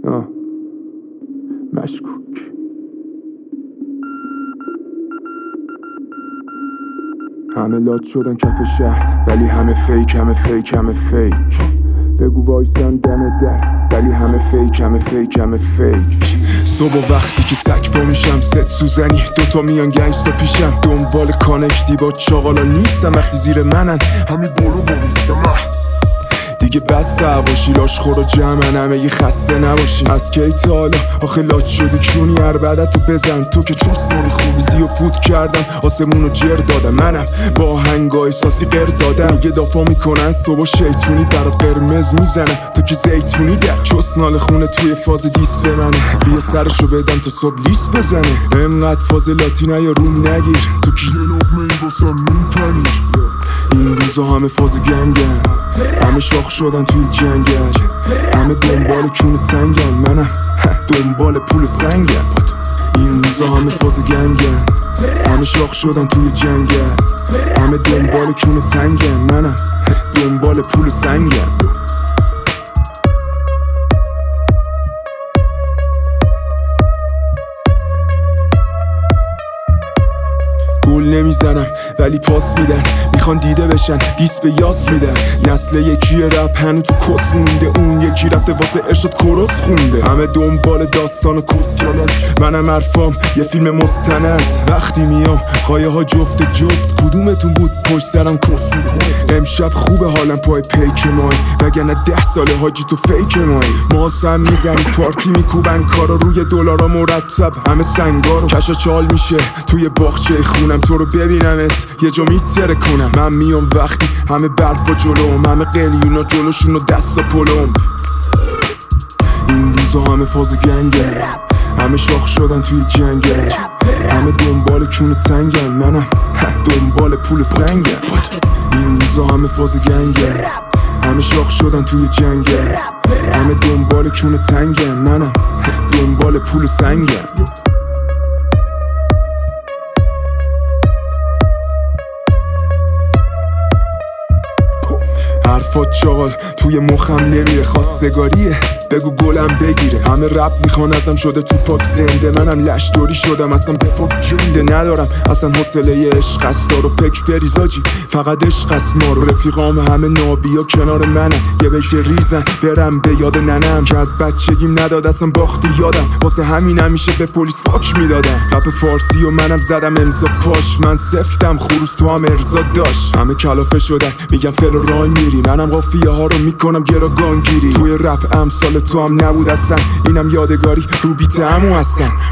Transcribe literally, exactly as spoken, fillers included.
آه. مشکوک. همه لات شدن کف شهر ولی همه فیک، همه فیک، همه فیک. بگو وایسن دم در ولی همه فیک، همه فیک، همه فیک. صبح وقتی که سگ پا میشم ست سوزنی دوتا میان گنگستا پیشم، دنبال کانکتی با چاقالا نیستم وقتی زیر منن همین برو بریستم. دیگه بس هواشی لاش خورا جمعن همه یه خسته نباشی. از کی تا حالا آخه لاج شدی کونی هر بعدت تو بزن تو که چوست نمی خوبی زی و فوت کردن آسمونو جر دادم. منم با هنگا احساسی قر دادم میگه دافا میکنن صبح شیطونی برات قرمز میزنم تو که زیتونی در چسنال خونه توی فاز دیست منه. بیا سرشو بدم تا صبح لیست بزنه انقدر فاز لاتینا یا روم نگیر تو که یه لقمه ای واسم نون پنیر. این روزا همه فاز گنگن همه شاخ شدن توی جنگل همه دنبال کون تنگن منم دنبال پول سنگن. این روزا همه فاز گنگن همه شاخ شدن توی جنگل همه دنبال کون تنگن منم دنبال پول سنگن. گل نمیزنم ولی پاس میدن میخوان دیده بشن دیس به یاس میدن. نسل یکی رپ هنو تو کس مونده اون یکی رفته واسه ارشاد کورس خونده. همه دنبال داستان و کس کلک منم حرفام یه فیلم مستند. وقتی میام خایه ها جفت جفت کدومتون بود پشت سرم کس میکنه. امشب خوبه حالم پای پیک مای وگرنه ده ساله حاجی تو فیک مای. ما سم میزنی پارتی میکوبن کارا روی دلارا مرتب همه سنگارو کشا چال میشه توی باغچه خونم تو رو ببینمت یه جا میتره کنم. من میام وقتی همه برف و جلوم همه قلیونا جلوشون و دستا پلوم. این روزا همه فاز گنگن همه شاخ شدن توی جنگل همه دنبال کون تنگن منم دنبال پول سنگن. این روزا همه فاز گنگن همه شاخ شدن توی جنگل همه دنبال کون تنگن منم دنبال پول سنگن. حرفات چاقال توی مخم نمیره خواستگاریه بگو گلم بگیره. همه رپ میخوان ازم شده تو پاک زنده منم لش دوری شدم اصلا دفاع جنده ندارم اصلا حوصله عشق است دارو پک بریزاجی فقط عشق است ما رو. رفیقام همه نابیا کنار منم یه بشه ریزن برم به یاد ننم که از بچگیم نداد اصلا باختی یادم واسه همین همیشه به پلیس فاک میدادم. رپ فارسی و منم زدم امضا پاش من سفتم خروس تو هم ارزا داشت. همه کلافه شدن میگم فلو رای میری منم قافیه ها رو میکنم گراگانگیری. توی رپ امثال تو هم نبود اصلا اینم یادگاری رو بیت همو هستن.